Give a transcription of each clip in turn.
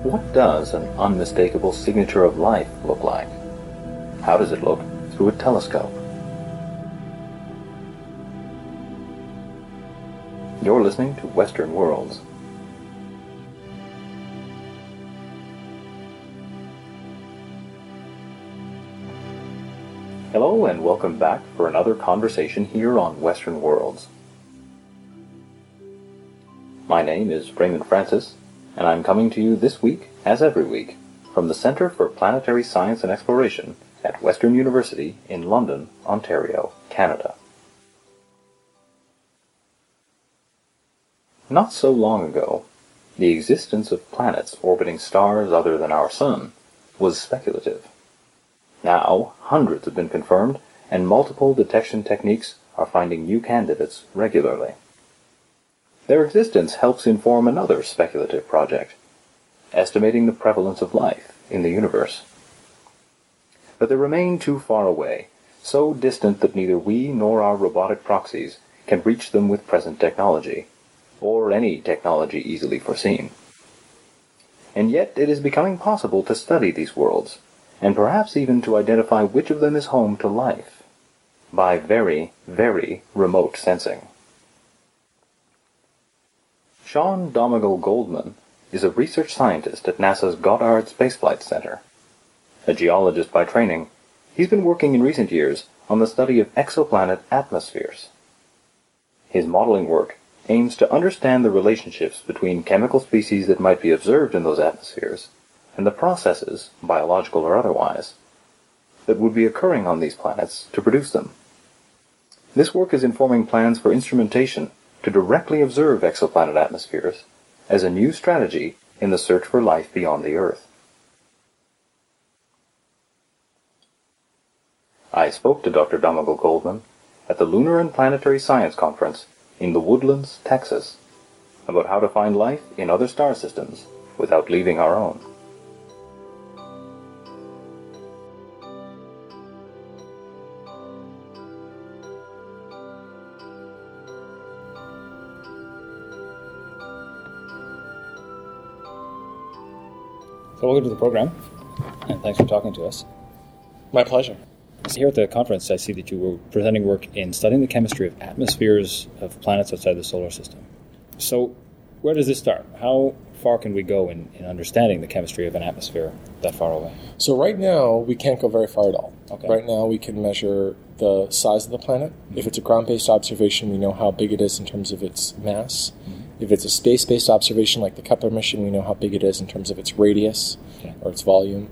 What does an unmistakable signature of life look like? How does it look through a telescope? You're listening to Western Worlds. Hello and welcome back for another conversation here on Western Worlds. My name is Raymond Francis, and I'm coming to you this week, as every week, from the Centre for Planetary Science and Exploration at Western University in London, Ontario, Canada. Not so long ago, the existence of planets orbiting stars other than our Sun was speculative. Now, hundreds have been confirmed, and multiple detection techniques are finding new candidates regularly. Their existence helps inform another speculative project, estimating the prevalence of life in the universe. But they remain too far away, so distant that neither we nor our robotic proxies can reach them with present technology, or any technology easily foreseen. And yet it is becoming possible to study these worlds, and perhaps even to identify which of them is home to life, by very, very remote sensing. Sean Domingal Goldman is a research scientist at NASA's Goddard Space Flight Center. A geologist by training, he's been working in recent years on the study of exoplanet atmospheres. His modeling work aims to understand the relationships between chemical species that might be observed in those atmospheres and the processes, biological or otherwise, that would be occurring on these planets to produce them. This work is informing plans for instrumentation to directly observe exoplanet atmospheres as a new strategy in the search for life beyond the Earth. I spoke to Dr. Domingal Goldman at the Lunar and Planetary Science Conference in The Woodlands, Texas, about how to find life in other star systems without leaving our own. So welcome to the program, and thanks for talking to us. My pleasure. Here at the conference, I see that you were presenting work in studying the chemistry of atmospheres of planets outside the solar system. So where does this start? How far can we go in understanding the chemistry of an atmosphere that far away? So right now, we can't go very far at all. Okay. Right now, we can measure the size of the planet. Mm-hmm. If it's a ground-based observation, we know how big it is in terms of its mass. Mm-hmm. If it's a space-based observation like the Kepler mission, we know how big it is in terms of its radius or its volume.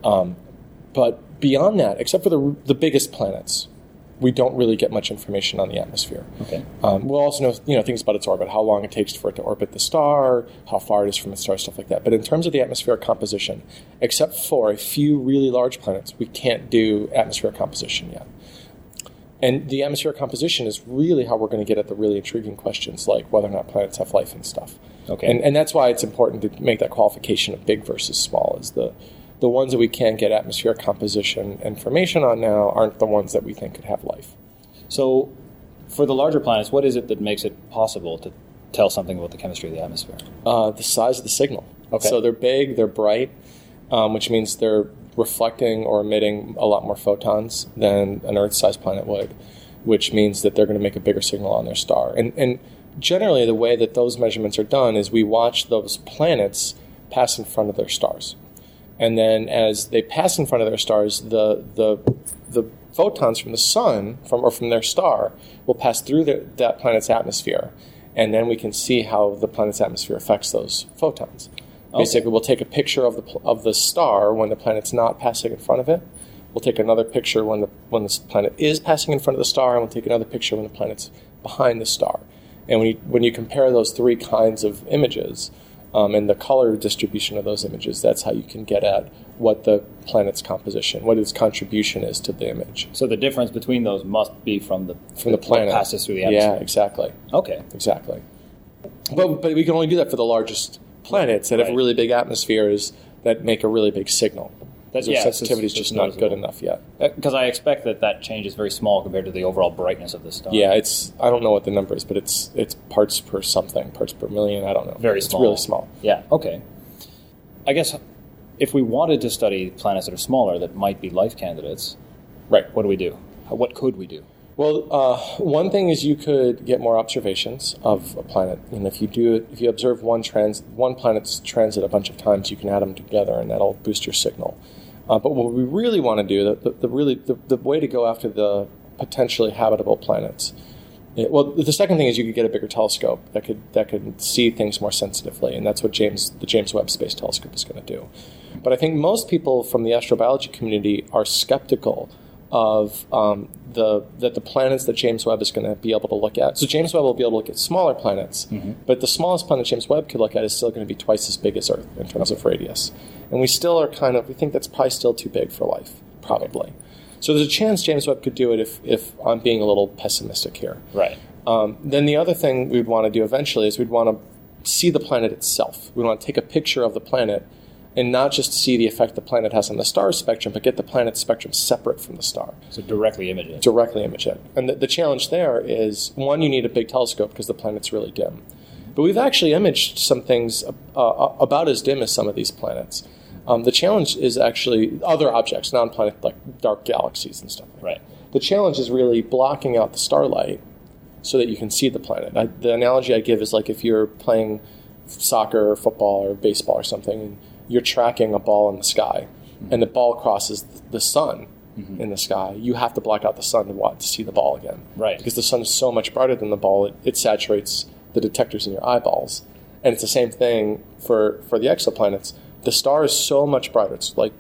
But beyond that, except for the biggest planets, we don't really get much information on the atmosphere. Okay. We'll also know things about its orbit, how long it takes for it to orbit the star, how far it is from the star, stuff like that. But in terms of the atmospheric composition, except for a few really large planets, we can't do atmospheric composition yet. And the atmospheric composition is really how we're going to get at the really intriguing questions like whether or not planets have life and stuff. Okay. And that's why it's important to make that qualification of big versus small, is the ones that we can get atmospheric composition information on now aren't the ones that we think could have life. So for the larger planets, what is it that makes it possible to tell something about the chemistry of the atmosphere? The size of the signal. Okay. So they're big, they're bright, which means they're reflecting or emitting a lot more photons than an Earth-sized planet would, which means that they're going to make a bigger signal on their star. And generally, the way that those measurements are done is we watch those planets pass in front of their stars. And then as they pass in front of their stars, the photons from the sun, from their star, will pass through that planet's atmosphere. And then we can see how the planet's atmosphere affects those photons. Okay. Basically, we'll take a picture of the star when the planet's not passing in front of it. We'll take another picture when the planet is passing in front of the star, and we'll take another picture when the planet's behind the star. And when you compare those three kinds of images and the color distribution of those images, that's how you can get at what the planet's composition, what its contribution is to the image. So the difference between those must be from the planet what passes through the atmosphere. Yeah, exactly. Okay. Exactly. But we can only do that for the largest planets that have really big atmospheres that make a really big signal. Their sensitivity is just not good enough yet. Because I expect that change is very small compared to the overall brightness of the star. Yeah, I don't know what the number is, but it's parts per something, parts per million, I don't know. Very small. It's really small. Yeah, okay. I guess if we wanted to study planets that are smaller that might be life candidates, Right. what do we do? What could we do? Well, one thing is you could get more observations of a planet, and if you observe one planet's transit a bunch of times, you can add them together, and that'll boost your signal. But what we really want to do, the way to go after the potentially habitable planets. The second thing is you could get a bigger telescope that could see things more sensitively, and that's what the James Webb Space Telescope is going to do. But I think most people from the astrobiology community are skeptical of that the planets that James Webb is going to be able to look at. So James Webb will be able to look at smaller planets, but the smallest planet James Webb could look at is still going to be twice as big as Earth in terms of radius. And we still are we think that's probably still too big for life, probably. So there's a chance James Webb could do it if I'm being a little pessimistic here. Right. Then the other thing we'd want to do eventually is we'd want to see the planet itself. We'd want to take a picture of the planet and not just see the effect the planet has on the star spectrum, but get the planet's spectrum separate from the star. So directly image it. Directly image it. And the challenge there is, one, you need a big telescope because the planet's really dim. But we've actually imaged some things about as dim as some of these planets. The challenge is actually other objects, non-planet, like dark galaxies and stuff. Right. The challenge is really blocking out the starlight so that you can see the planet. The analogy I give is like if you're playing soccer or football or baseball or something, and you're tracking a ball in the sky, and the ball crosses the sun in the sky, you have to block out the sun to see the ball again. Right. Because the sun is so much brighter than the ball, it saturates the detectors in your eyeballs. And it's the same thing for the exoplanets. The star is so much brighter. It's like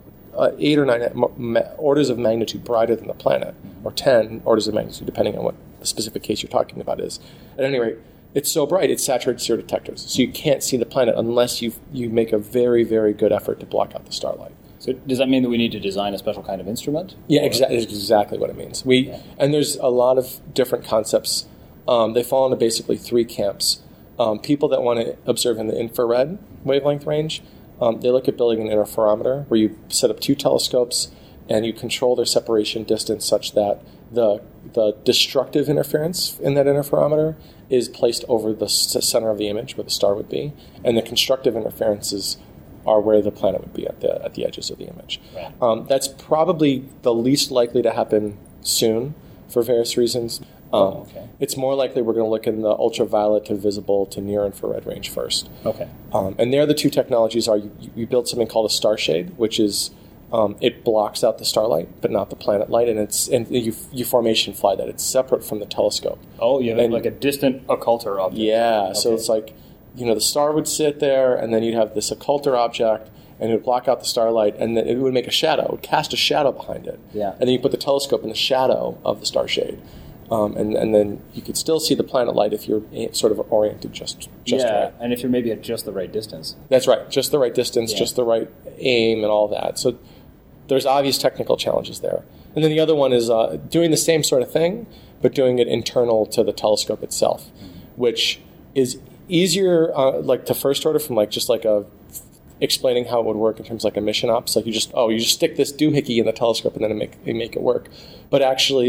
8 or 9 orders of magnitude brighter than the planet, or 10 orders of magnitude, depending on what the specific case you're talking about is. At any rate, it's so bright, it saturates your detectors. So you can't see the planet unless you make a very, very good effort to block out the starlight. So does that mean that we need to design a special kind of instrument? Yeah, exactly what it means. And there's a lot of different concepts. They fall into basically 3 camps. People that want to observe in the infrared wavelength range, they look at building an interferometer where you set up 2 telescopes and you control their separation distance such that the destructive interference in that interferometer is placed over the center of the image where the star would be, and the constructive interferences are where the planet would be at the edges of the image. Right. That's probably the least likely to happen soon for various reasons. Okay. It's more likely we're going to look in the ultraviolet to visible to near infrared range first. Okay. And there the 2 technologies are you build something called a star shade, which is it blocks out the starlight but not the planet light, and you formation fly that. It's separate from the telescope. Oh, you have like a distant occulter object. Yeah, okay. So it's like, the star would sit there, and then you'd have this occulter object, and it would block out the starlight, and then it would make a shadow. It would cast a shadow behind it. Yeah. And then you put the telescope in the shadow of the star shade. And then you could still see the planet light if you're sort of oriented just right. And if you're maybe at just the right distance. That's right. Just the right distance, just the right aim and all that. So there's obvious technical challenges there. And then the other one is doing the same sort of thing, but doing it internal to the telescope itself, which is easier, like to first order from explaining how it would work in terms of like a mission ops. Like you just stick this doohickey in the telescope and then it make it work. But actually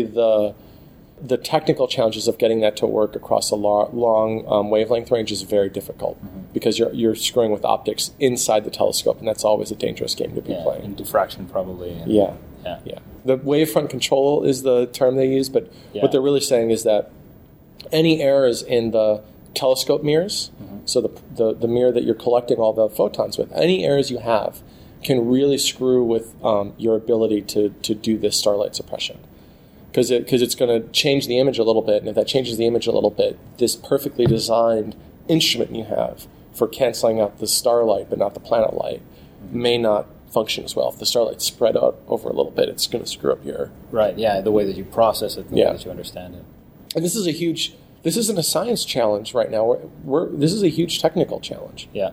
the technical challenges of getting that to work across a long wavelength range is very difficult because you're screwing with optics inside the telescope, and that's always a dangerous game to be playing. And diffraction probably. Yeah. The wavefront control is the term they use, but what they're really saying is that any errors in the telescope mirrors, so the mirror that you're collecting all the photons with, any errors you have can really screw with your ability to do this starlight suppression. Because it's going to change the image a little bit, and if that changes the image a little bit, this perfectly designed instrument you have for canceling out the starlight but not the planet light may not function as well. If the starlight's spread out over a little bit, it's going to screw up your... Right, the way that you process it, the way that you understand it. And this isn't a science challenge right now. This is a huge technical challenge. Yeah.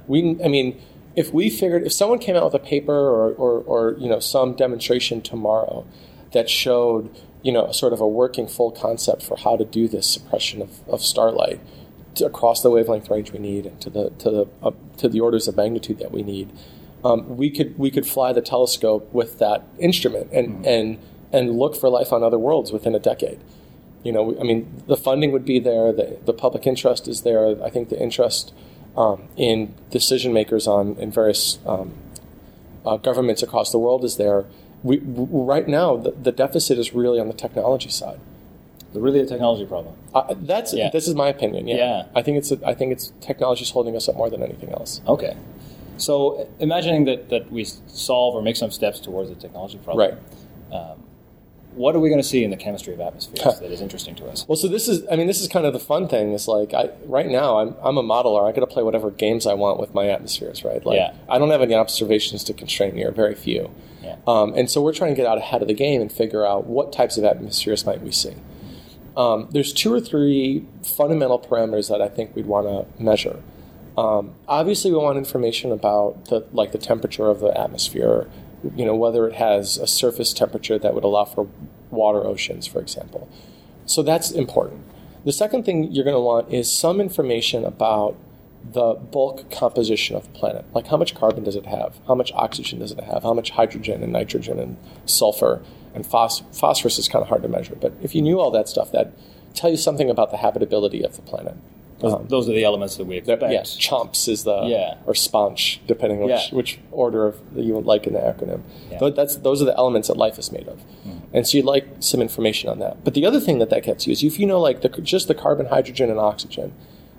If someone came out with a paper or some demonstration tomorrow that showed sort of a working full concept for how to do this suppression of starlight across the wavelength range we need and to the orders of magnitude that we need, we could fly the telescope with that instrument and look for life on other worlds within a decade. The funding would be there. The public interest is there. I think the interest in decision makers in various governments across the world is there. Right now, the deficit is really on the technology side. Really a technology problem. This is my opinion. Yeah. I think it's technology is holding us up more than anything else. Okay. So imagining that we solve or make some steps towards the technology problem. Right. What are we going to see in the chemistry of atmospheres that is interesting to us? Well, so this is kind of the fun thing. Is like right now I'm a modeler. I got to play whatever games I want with my atmospheres, right? Like I don't have any observations to constrain me, or very few. Yeah. And so we're trying to get out ahead of the game and figure out what types of atmospheres might we see. There's 2 or 3 fundamental parameters that I think we'd want to measure. Obviously, we want information about the temperature of the atmosphere. Whether it has a surface temperature that would allow for water oceans, for example. So that's important. The second thing you're going to want is some information about the bulk composition of the planet. Like how much carbon does it have? How much oxygen does it have? How much hydrogen and nitrogen and sulfur and phosphorus is kind of hard to measure. But if you knew all that stuff, that'd tell you something about the habitability of the planet. Those are the elements that we expect. CHOMPS is or SPONCH, depending on which order you would like in the acronym. Yeah. But those are the elements that life is made of. And so you'd like some information on that. But the other thing that gets you is if you know just the carbon, hydrogen, and oxygen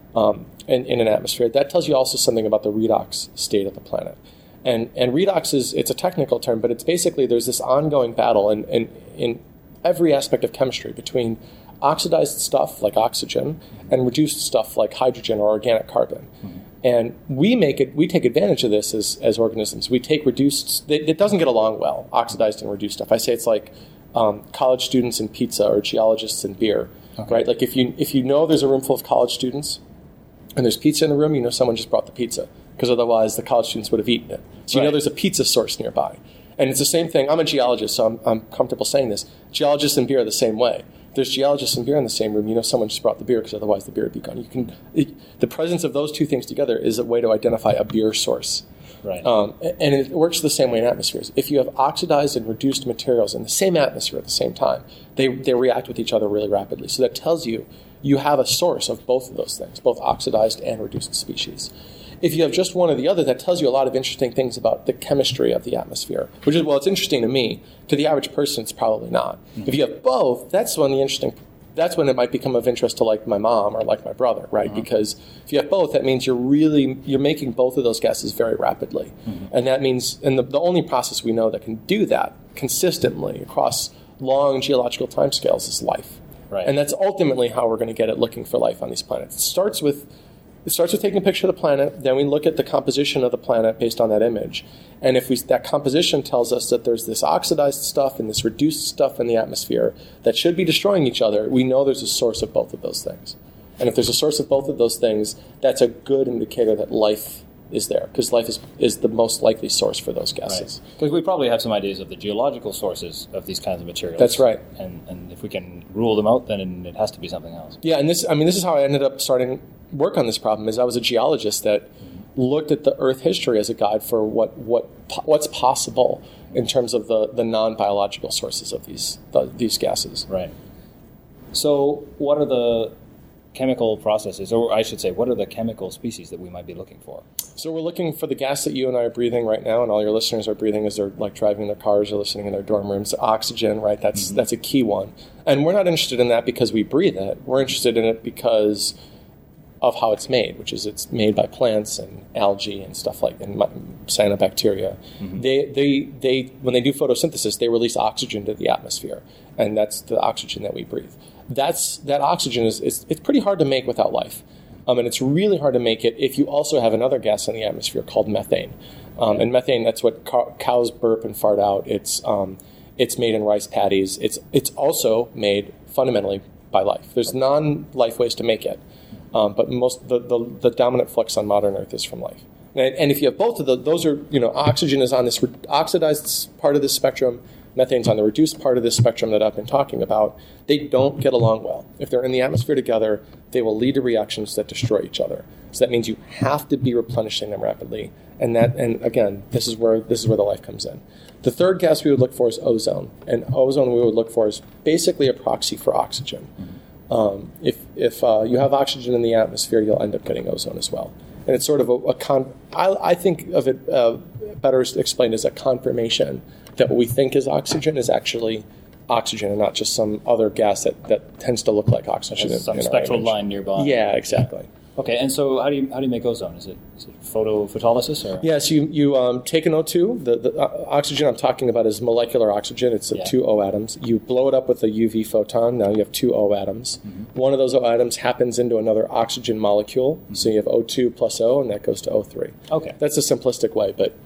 in an atmosphere, that tells you also something about the redox state of the planet. And redox it's a technical term, but it's basically there's this ongoing battle in every aspect of chemistry between oxidized stuff like oxygen and reduced stuff like hydrogen or organic carbon. And we take advantage of this as organisms. We take reduced, it doesn't get along well, oxidized and reduced stuff. I say it's like college students and pizza or geologists and beer, right? Like if you know there's a room full of college students and there's pizza in the room, someone just brought the pizza, because otherwise the college students would have eaten it. So there's a pizza source nearby. And it's the same thing. I'm a geologist, so I'm comfortable saying this. Geologists and beer are the same way. There's geologists and beer in the same room. Someone just brought the beer, because otherwise the beer would be gone. The presence of those 2 things together is a way to identify a beer source. Right. And it works the same way in atmospheres. If you have oxidized and reduced materials in the same atmosphere at the same time, they react with each other really rapidly. So that tells you have a source of both of those things, both oxidized and reduced species. If you have just one or the other, that tells you a lot of interesting things about the chemistry of the atmosphere, which is, it's interesting to me. To the average person, it's probably not. If you have both, that's when it might become of interest to like my mom or like my brother, right? Because if you have both, that means you're making both of those gases very rapidly. And that means, and the only process we know that can do that consistently across long geological timescales is life. Right. And that's ultimately how we're going to get at looking for life on these planets. It starts with taking a picture of the planet, then we look at the composition of the planet based on that image. And if that composition tells us that there's this oxidized stuff and this reduced stuff in the atmosphere that should be destroying each other, we know there's a source of both of those things. And if there's a source of both of those things, that's a good indicator that life is there, because life is the most likely source for those gases. Because we probably have some ideas of the geological sources of these kinds of materials. That's right. And if we can rule them out, then it has to be something else. Yeah, and this is how I ended up starting work on this problem. Is I was a geologist that looked at the Earth history as a guide for what's possible in terms of the non-biological sources of these gases. Right. So what are the chemical processes, or I should say, what are the chemical species that we might be looking for? So we're looking for the gas that you and I are breathing right now, and all your listeners are breathing as they're like driving in their cars or listening in their dorm rooms. Oxygen, right? That's a key one. And we're not interested in that because we breathe it. We're interested in it because of how it's made, which is it's made by plants and algae and stuff like and cyanobacteria. They when they do photosynthesis, they release oxygen to the atmosphere, and that's the oxygen that we breathe. That oxygen it's pretty hard to make without life. And it's really hard to make it if you also have another gas in the atmosphere called methane. And methane, that's what cows burp and fart out. It's made in rice paddies. It's also made fundamentally by life. There's non-life ways to make it, but most the dominant flux on modern Earth is from life. And if you have both of those are oxygen is on this oxidized part of the spectrum. Methane's on the reduced part of this spectrum that I've been talking about. They don't get along well. If they're in the atmosphere together, they will lead to reactions that destroy each other. So that means you have to be replenishing them rapidly. And again, this is where the life comes in. The third gas we would look for is ozone. And ozone we would look for is basically a proxy for oxygen. If you have oxygen in the atmosphere, you'll end up getting ozone as well. And it's sort of I think of it better explained as a confirmation that what we think is oxygen is actually oxygen and not just some other gas that tends to look like oxygen. Some spectral line nearby. Yeah, exactly. Okay, and so how do you make ozone? Is it photolysis or? Yes, you take an O2. The oxygen I'm talking about is molecular oxygen. It's two O atoms. You blow it up with a UV photon. Now you have two O atoms. Mm-hmm. One of those O atoms happens into another oxygen molecule. Mm-hmm. So you have O2 plus O, and that goes to O3. Okay, that's a simplistic way, but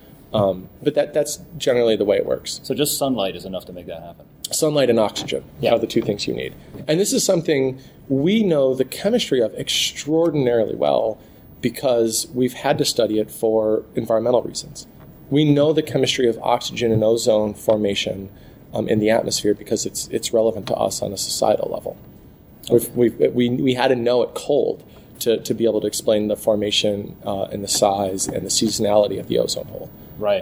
that's generally the way it works. So just sunlight is enough to make that happen. Sunlight and oxygen are the two things you need. And this is something we know the chemistry of extraordinarily well because we've had to study it for environmental reasons. We know the chemistry of oxygen and ozone formation in the atmosphere because it's relevant to us on a societal level. Okay. We had to know it cold to be able to explain the formation and the size and the seasonality of the ozone hole. Right.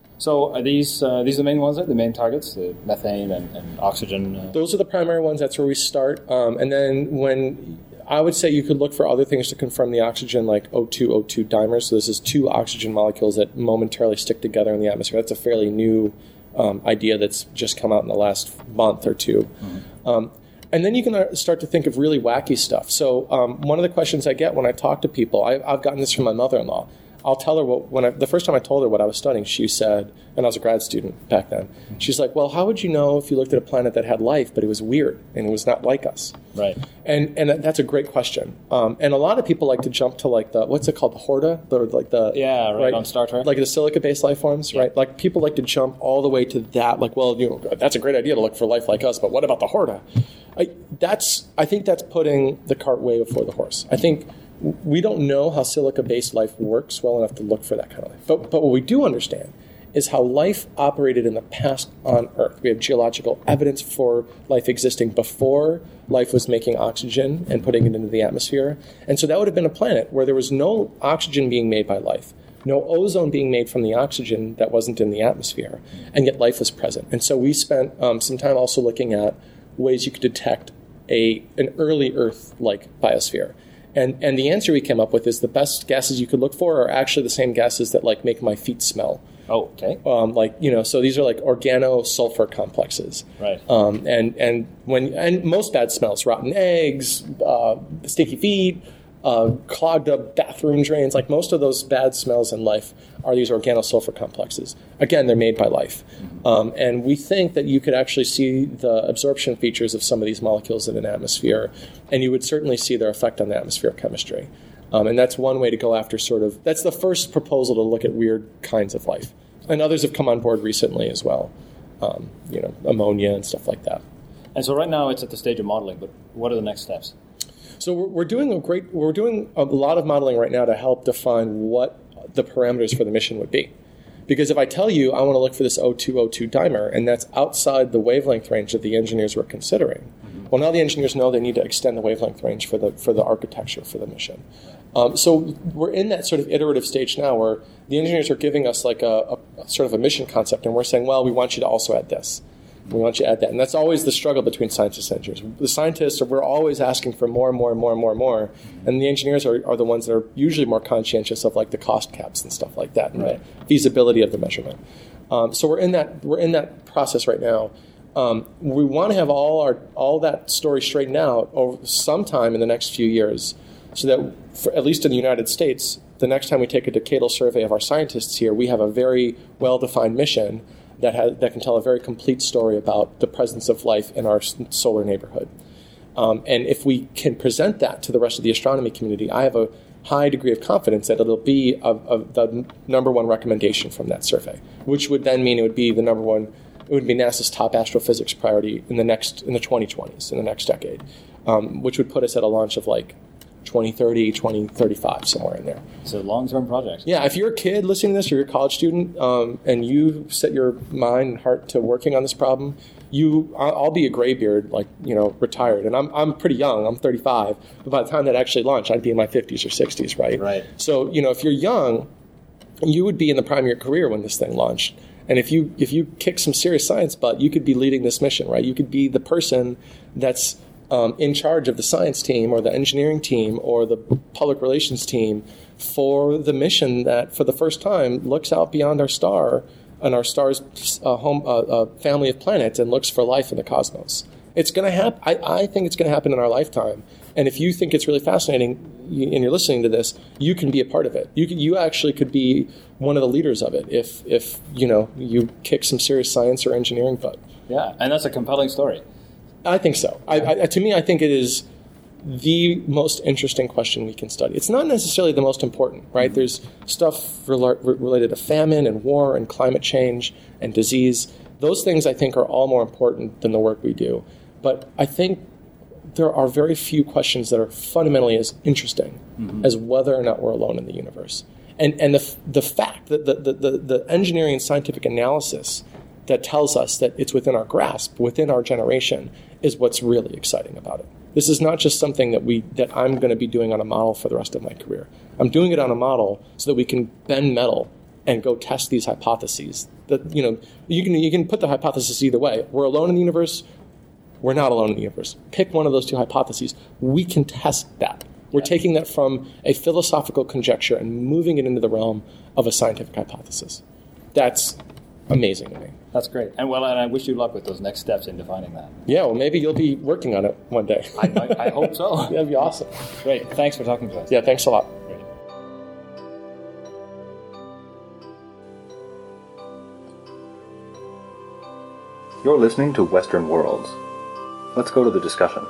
So are these the main ones, the main targets, the methane and oxygen? Those are the primary ones. That's where we start. And then when I would say you could look for other things to confirm the oxygen, like O2 dimers. So this is two oxygen molecules that momentarily stick together in the atmosphere. That's a fairly new idea that's just come out in the last month or two. Mm-hmm. And then you can start to think of really wacky stuff. So one of the questions I get when I talk to people, I've gotten this from my mother-in-law. I'll tell her the first time I told her what I was studying, she said, and I was a grad student back then, she's like, well, how would you know if you looked at a planet that had life, but it was weird and it was not like us? Right. And that's a great question. And a lot of people like to jump to like what's it called, the Horta? Right, on Star Trek. Like the silica-based life forms, right? Like people like to jump all the way to that, like, well, that's a great idea to look for life like us, but what about the Horta? I think that's putting the cart way before the horse. I think we don't know how silica-based life works well enough to look for that kind of life. But what we do understand is how life operated in the past on Earth. We have geological evidence for life existing before life was making oxygen and putting it into the atmosphere. And so that would have been a planet where there was no oxygen being made by life, no ozone being made from the oxygen that wasn't in the atmosphere, and yet life was present. And so we spent some time also looking at ways you could detect an early Earth-like biosphere. And the answer we came up with is the best gases you could look for are actually the same gases that like make my feet smell. Oh, okay. So these are like organo-sulfur complexes. Right. And most bad smells, rotten eggs, stinky feet, clogged up bathroom drains, like most of those bad smells in life are these organosulfur complexes. Again, they're made by life. And we think that you could actually see the absorption features of some of these molecules in an atmosphere, and you would certainly see their effect on the atmospheric chemistry. And that's one way to go after that's the first proposal to look at weird kinds of life. And others have come on board recently as well, ammonia and stuff like that. And so right now it's at the stage of modeling, but what are the next steps? So we're doing a lot of modeling right now to help define what the parameters for the mission would be. Because if I tell you I want to look for this O2 dimer, and that's outside the wavelength range that the engineers were considering, well, now the engineers know they need to extend the wavelength range for the architecture for the mission. So we're in that sort of iterative stage now where the engineers are giving us like a sort of a mission concept, and we're saying, well, we want you to also add this. We want you to add that. And that's always the struggle between scientists and engineers. The scientists, we're always asking for more and more and more and more and more. And the engineers are the ones that are usually more conscientious of like the cost caps and stuff like that and the feasibility of the measurement. So we're in that process right now. We want to have all that story straightened out over sometime in the next few years so that, at least in the United States, the next time we take a decadal survey of our scientists here, we have a very well-defined mission that can tell a very complete story about the presence of life in our solar neighborhood. And if we can present that to the rest of the astronomy community, I have a high degree of confidence that it'll be the number one recommendation from that survey, which would then mean it would be NASA's top astrophysics priority in the 2020s, in the next decade, which would put us at a launch of like 2030, 2035, somewhere in there. It's a long-term project. Yeah, if you're a kid listening to this, or you're a college student, and you set your mind and heart to working on this problem, I'll be a graybeard, retired. And I'm pretty young. I'm 35. But by the time that actually launched, I'd be in my 50s or 60s, right? Right. So, if you're young, you would be in the prime of your career when this thing launched. And if you kick some serious science butt, you could be leading this mission, right? You could be the person that's in charge of the science team or the engineering team or the public relations team for the mission that, for the first time, looks out beyond our star and our star's family of planets and looks for life in the cosmos. It's going to happen. I think it's going to happen in our lifetime. And if you think it's really fascinating and you're listening to this, you can be a part of it. You actually could be one of the leaders of it if you kick some serious science or engineering butt. Yeah, and that's a compelling story. I think so. To me, I think it is the most interesting question we can study. It's not necessarily the most important, right? There's stuff related to famine and war and climate change and disease. Those things, I think, are all more important than the work we do. But I think there are very few questions that are fundamentally as interesting as whether or not we're alone in the universe. And the fact that the engineering and scientific analysis that tells us that it's within our grasp, within our generation, is what's really exciting about it. This is not just something that I'm going to be doing on a model for the rest of my career. I'm doing it on a model so that we can bend metal and go test these hypotheses. That you can put the hypothesis either way. We're alone in the universe. We're not alone in the universe. Pick one of those two hypotheses. We can test that. We're taking that from a philosophical conjecture and moving it into the realm of a scientific hypothesis. That's amazing to me. That's great. And I wish you luck with those next steps in defining that. Yeah, well, maybe you'll be working on it one day. I hope so. That'd be awesome. Great. Thanks for talking to us. Yeah, thanks a lot. Great. You're listening to Western Worlds. Let's go to the discussion.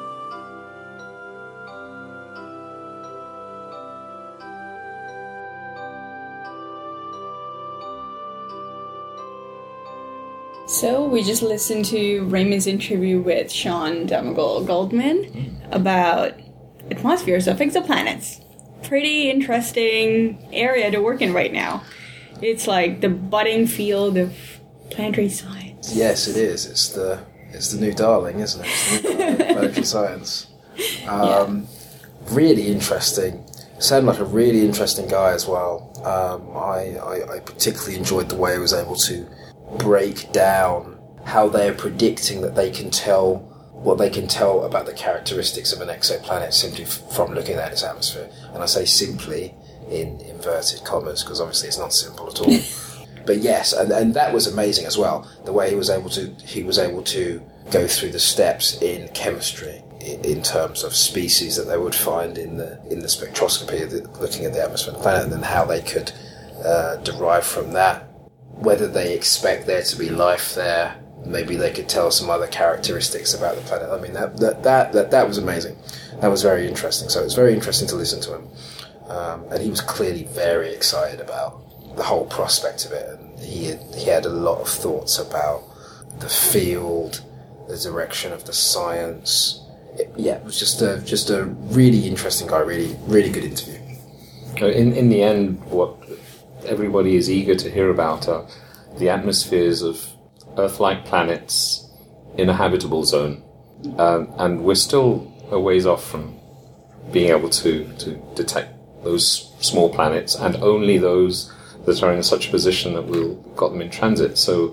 So we just listened to Raymond's interview with Sean Donegal-Goldman about atmospheres of exoplanets. Pretty interesting area to work in right now. It's like the budding field of planetary science. Yes, it is. It's the new darling, isn't it? It's the new darling of planetary science. Really interesting. Sounded like a really interesting guy as well. I particularly enjoyed the way he was able to break down how they're predicting that they can tell what they can tell about the characteristics of an exoplanet simply from looking at its atmosphere. And I say simply in inverted commas because obviously it's not simple at all. But yes, and that was amazing as well. The way he was able to go through the steps in chemistry in terms of species that they would find in the spectroscopy, looking at the atmosphere of the planet, and then how they could derive from that whether they expect there to be life there. Maybe they could tell some other characteristics about the planet. I mean, that was amazing. That was very interesting. So it was very interesting to listen to him. And he was clearly very excited about the whole prospect of it. And he had a lot of thoughts about the field, the direction of the science. It was just a really interesting guy, really, really good interview. In the end, what everybody is eager to hear about are the atmospheres of Earth-like planets in a habitable zone. And we're still a ways off from being able to detect those small planets, and only those that are in such a position that we've got them in transit. So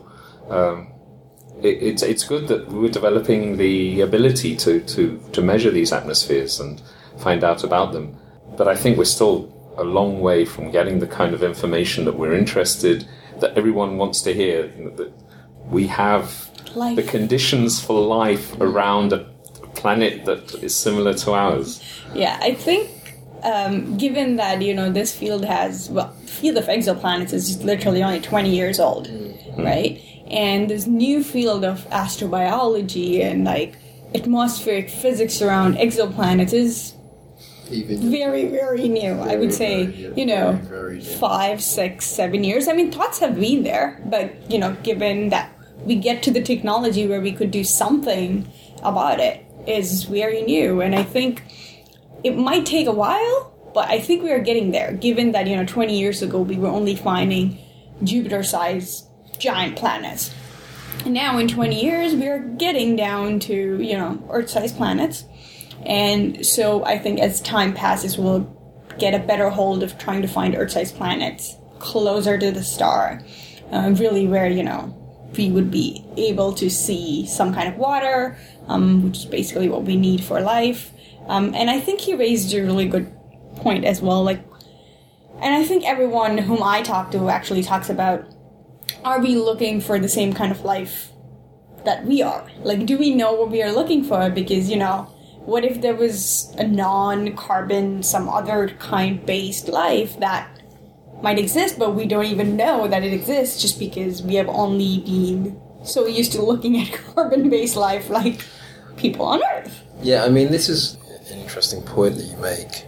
it's good that we're developing the ability to measure these atmospheres and find out about them. But I think we're still a long way from getting the kind of information that we're interested, that everyone wants to hear, that we have life. The conditions for life around a planet that is similar to ours. Yeah, I think given that, this field the field of exoplanets is literally only 20 years old, right? And this new field of astrobiology and atmospheric physics around exoplanets is very, very new. I would say, very 5, 6, 7 years. I mean, thoughts have been there, but, given that we get to the technology where we could do something about it is very new. And I think it might take a while, but I think we are getting there, given that, 20 years ago we were only finding Jupiter-sized giant planets. And now in 20 years we are getting down to, Earth-sized planets. And so I think as time passes, we'll get a better hold of trying to find Earth-sized planets closer to the star, really where, we would be able to see some kind of water, which is basically what we need for life. And I think he raised a really good point as well. and I think everyone whom I talk to actually talks about, are we looking for the same kind of life that we are? Like, do we know what we are looking for? Because, what if there was a non-carbon, some other kind-based life that might exist, but we don't even know that it exists just because we have only been so used to looking at carbon-based life like people on Earth? Yeah, I mean, this is an interesting point that you make,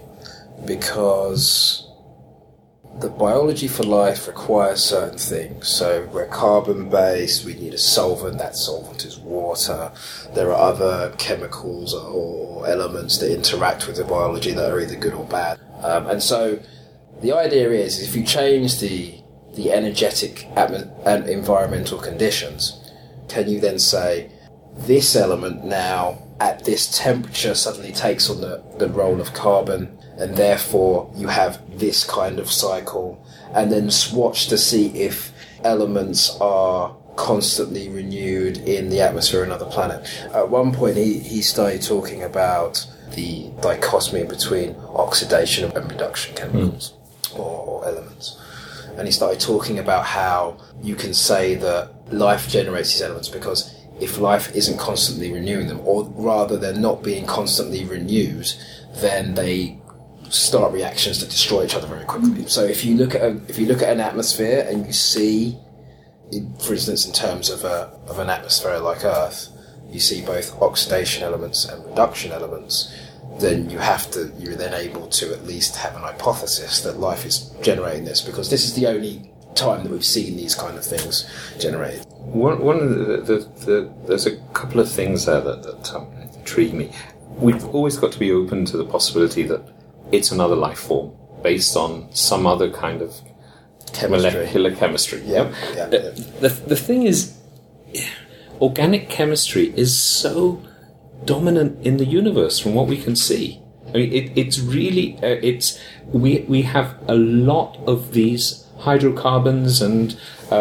because the biology for life requires certain things. So we're carbon-based, we need a solvent, that solvent is water. There are other chemicals or elements that interact with the biology that are either good or bad. And so the idea is, if you change the energetic and environmental conditions, can you then say, this element now at this temperature suddenly takes on the role of carbon, and therefore you have this kind of cycle, and then swatch to see if elements are constantly renewed in the atmosphere of another planet. At one point he started talking about the dichotomy between oxidation and reduction chemicals or elements. And he started talking about how you can say that life generates these elements because if life isn't constantly renewing them, or rather they're not being constantly renewed, then they start reactions that destroy each other very quickly. So if you look at an atmosphere and you see, for instance, in terms of an atmosphere like Earth, you see both oxidation elements and reduction elements, then you're then able to at least have an hypothesis that life is generating this, because this is the only time that we've seen these kind of things generated. One of there's a couple of things there that intrigue me. We've always got to be open to the possibility that it's another life form based on some other kind of molecular chemistry. Yeah. The thing is, organic chemistry is so dominant in the universe from what we can see. I mean, it's really we have a lot of these hydrocarbons and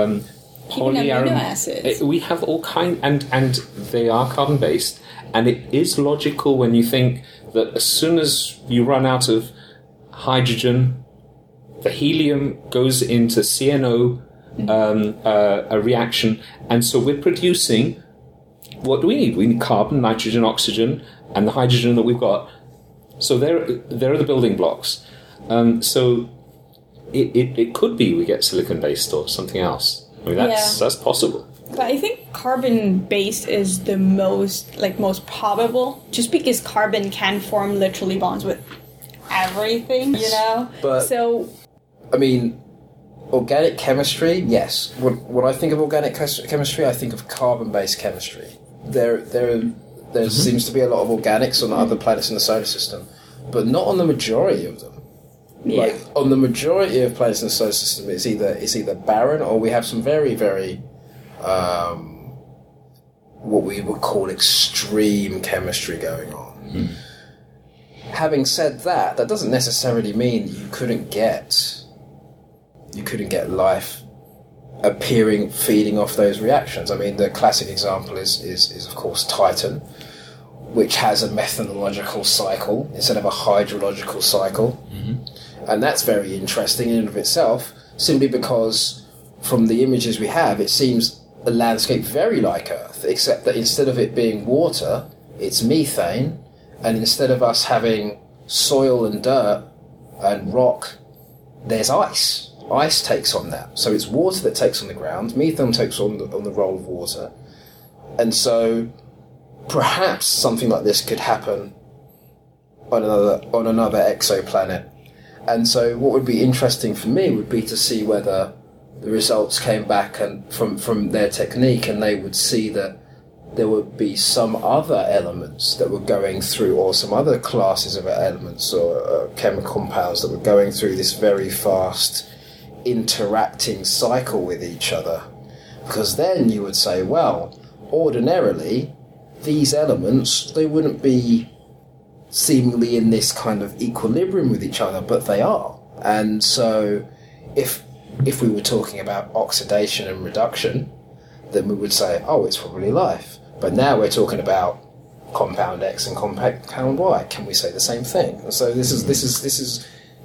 amino acids. We have all kind, and they are carbon based, and it is logical when you think that as soon as you run out of hydrogen, the helium goes into CNO, a reaction, and so we're producing. What do we need? We need carbon, nitrogen, oxygen, and the hydrogen that we've got. So there are the building blocks. So it could be we get silicon-based or something else. I mean, that's possible. But I think carbon-based is the most probable, just because carbon can form literally bonds with everything, But, so, I mean, organic chemistry, yes. When I think of organic chemistry, I think of carbon-based chemistry. There seems to be a lot of organics on other planets in the solar system, but not on the majority of them. yeah. Like, on the majority of planets in the solar system, it's either barren, or we have some very, very what we would call extreme chemistry going on. Having said that doesn't necessarily mean you couldn't get life appearing, feeding off those reactions. I mean, the classic example is of course Titan, which has a methodological cycle instead of a hydrological cycle. And that's very interesting in and of itself, simply because from the images we have, it seems the landscape very like Earth, except that instead of it being water, it's methane, and instead of us having soil and dirt and rock, there's ice. Ice takes on that. So it's water that takes on the ground, methane takes on the role of water. And so perhaps something like this could happen on another exoplanet. And so what would be interesting for me would be to see whether the results came back and from their technique, and they would see that there would be some other elements that were going through, or some other classes of elements or chemical compounds that were going through this very fast interacting cycle with each other. Because then you would say, well, ordinarily these elements, they wouldn't be seemingly in this kind of equilibrium with each other, but they are. And so if we were talking about oxidation and reduction, then we would say, oh, it's probably life. But now we're talking about compound X and compound Y. Can we say the same thing? And so this is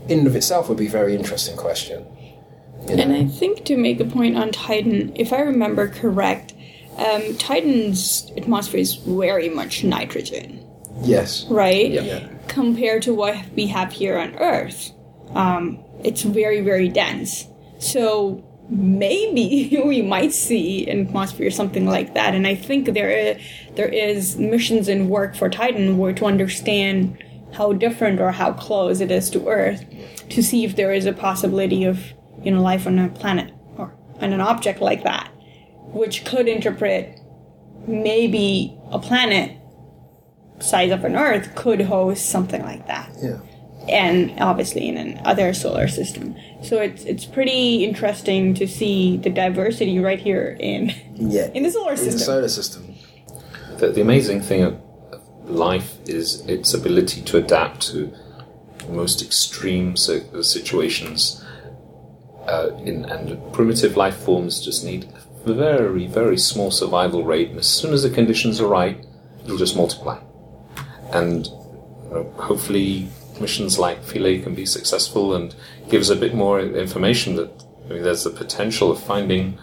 in and of itself would be a very interesting question. You know? And I think to make a point on Titan, if I remember correct, Titan's atmosphere is very much nitrogen, Yes. right? Yeah. Compared to what we have here on Earth. It's very, very dense. So maybe we might see an atmosphere or something like that. And I think there is missions and work for Titan where to understand how different or how close it is to Earth, to see if there is a possibility of, life on a planet or on an object like that, which could interpret maybe a planet size of an Earth could host something like that. Yeah. And obviously in another solar system. So it's pretty interesting to see the diversity right here in the solar system. In the solar system. The amazing thing of life is its ability to adapt to the most extreme situations. And primitive life forms just need a very, very small survival rate. And as soon as the conditions are right, it'll just multiply. And hopefully missions like Philae can be successful and give us a bit more information that there's the potential of finding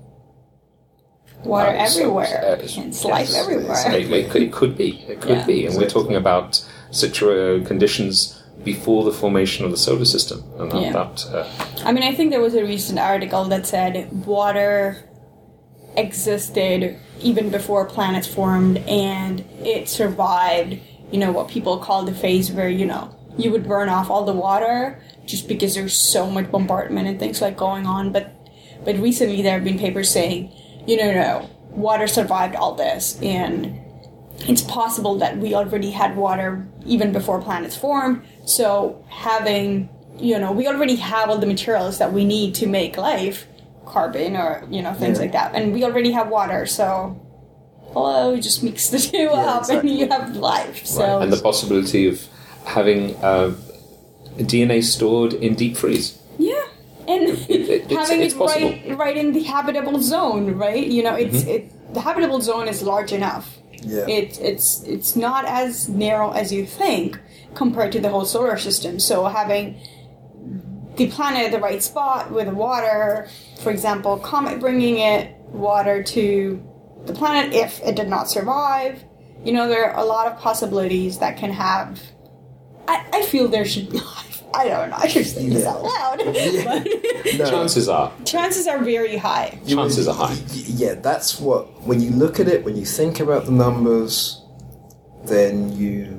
water everywhere. It's life everywhere. It could be. It could be. And we're talking about conditions before the formation of the solar system. And I think there was a recent article that said water existed even before planets formed, and it survived, what people call the phase where, you would burn off all the water just because there's so much bombardment and things like going on. But recently there have been papers saying, no, water survived all this, and it's possible that we already had water even before planets formed. So having, we already have all the materials that we need to make life, carbon or, things like that. And we already have water, so hello, just mix the two up exactly. and you have life. So right. And the possibility of having DNA stored in deep freeze. Yeah. And having it's it right in the habitable zone, right? The habitable zone is large enough. Yeah. It's not as narrow as you think compared to the whole solar system. So having the planet at the right spot with water, for example, comet bringing water to the planet if it did not survive. There are a lot of possibilities that can have. I feel there should be life. I don't know. I should say this out loud. No. Chances are very high. Chances are high. Yeah, that's what. When you look at it, when you think about the numbers, then you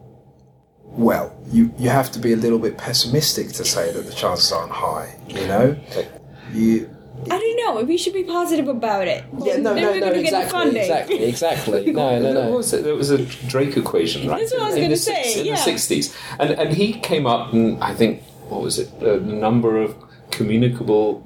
have to be a little bit pessimistic to say that the chances aren't high. I don't know. We should be positive about it. Yeah, no, exactly. No. There was a Drake equation, right? That's what I was going to say. In the 60s. And he came up, and I think, what was it? The number of communicable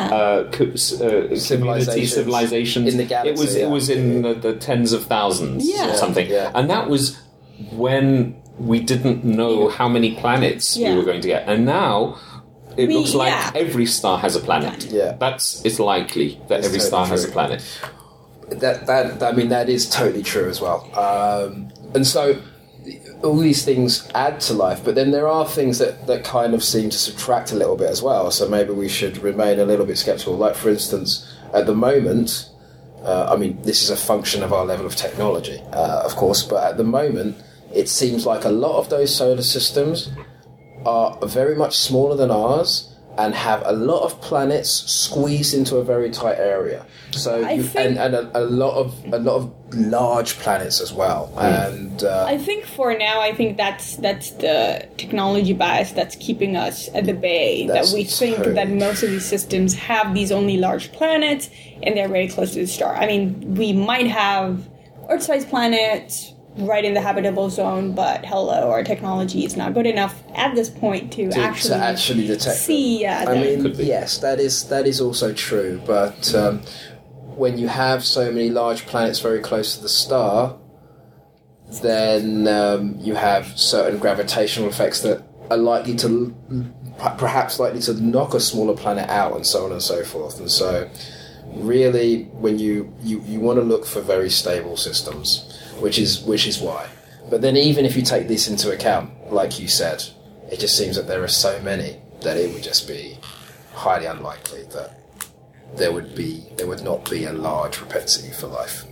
civilizations in the galaxy. It was in the tens of thousands or something. Yeah. And that was when we didn't know how many planets we were going to get. And now it looks like every star has a planet. Yeah. It's likely that every star has a planet. That is totally true as well. And so all these things add to life, but then there are things that kind of seem to subtract a little bit as well. So maybe we should remain a little bit skeptical. Like, for instance, at the moment, this is a function of our level of technology, of course, but at the moment, it seems like a lot of those solar systems are very much smaller than ours and have a lot of planets squeezed into a very tight area. So and a lot of large planets as well. And I think for now, that's the technology bias that's keeping us at the bay. That we think that most of these systems have these only large planets and they're very close to the star. We might have Earth-sized planets right in the habitable zone, but our technology is not good enough at this point to actually detect see. Yes, that is also true. But when you have so many large planets very close to the star, then you have certain gravitational effects that are perhaps likely to knock a smaller planet out, and so on and so forth. And so, really, when you want to look for very stable systems. Which is why. But then even if you take this into account, like you said, it just seems that there are so many that it would just be highly unlikely that there would not be a large propensity for life.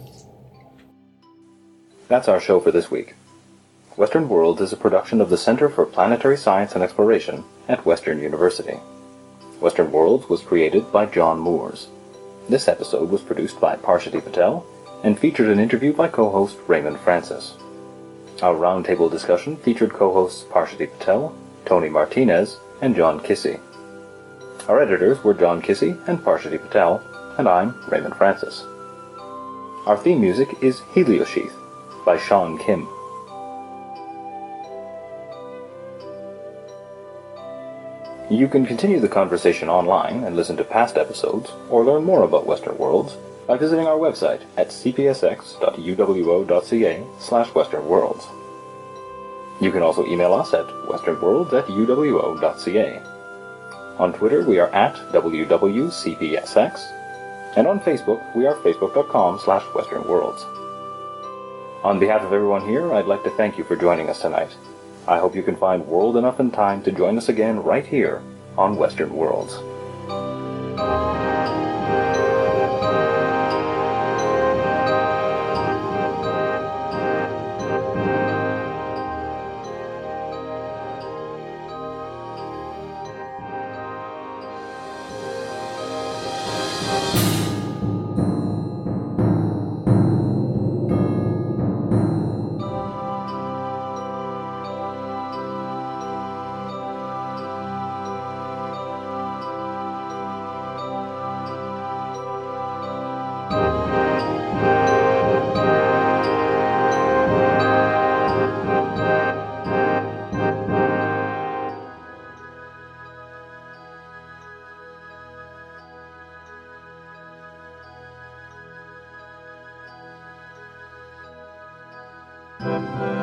That's our show for this week. Western Worlds is a production of the Center for Planetary Science and Exploration at Western University. Western Worlds was created by John Moores. This episode was produced by Parshati Patel and featured an interview by co-host Raymond Francis. Our roundtable discussion featured co-hosts Parshati Patel, Tony Martinez, and John Kissy. Our editors were John Kissy and Parshati Patel, and I'm Raymond Francis. Our theme music is Heliosheath by Sean Kim. You can continue the conversation online and listen to past episodes, or learn more about Western Worlds by visiting our website at cpsx.uwo.ca/westernworlds. You can also email us at westernworlds@uwo.ca. On Twitter, we are at wwcpsx, and on Facebook, we are facebook.com/westernworlds. On behalf of everyone here, I'd like to thank you for joining us tonight. I hope you can find world enough in time to join us again right here on Western Worlds. Thank